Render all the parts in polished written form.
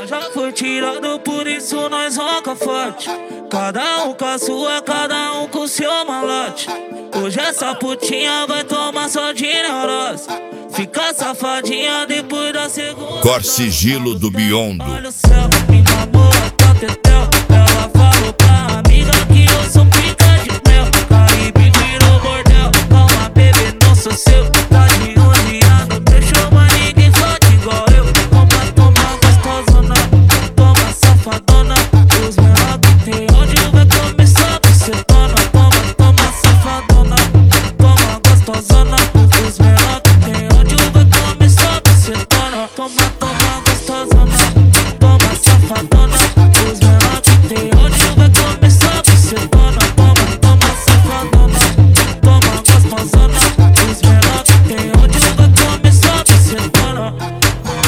Nós já foi tirado, por isso nós ronca forte. Cada um com a sua, cada um com o seu malote. Hoje essa putinha vai tomar só de neurose. Fica safadinha depois da segunda. Cor sigilo do Biondo. Olha o céu, me namora com a Tetel. Ela falou pra amiga que eu sou pica de mel. Caribe virou bordel. Calma, bebê, não sou seu. Tá de odiado, deixou, mas ninguém fode igual eu. Toma gostosona, toma safadona. Os menor que tem ódio vai começar a ser dona. Toma safadona, toma gostosona. Os menor que tem ódio vai começar a ser dona. Toma gostosona, toma safadona. Os menor que tem ódio vai começar a ser dona. Toma safadona, toma gostosona. Os menor que tem ódio vai começar a ser dona.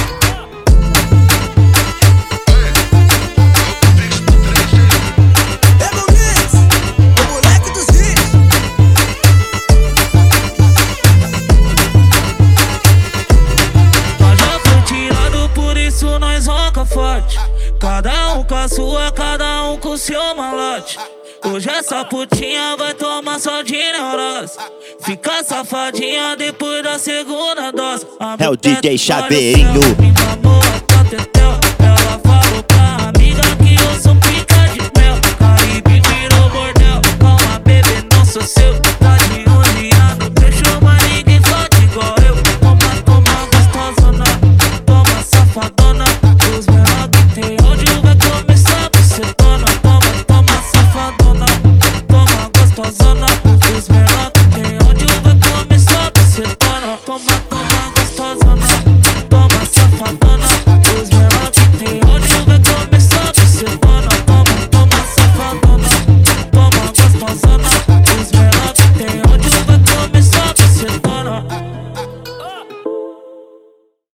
Nós ronca forte. Cada um com a sua, cada um com o seu malote. Hoje essa putinha vai tomar só de neurose. Fica safadinha depois da segunda dose. É o DJ Chaveirinho. Me namora com a Tetel.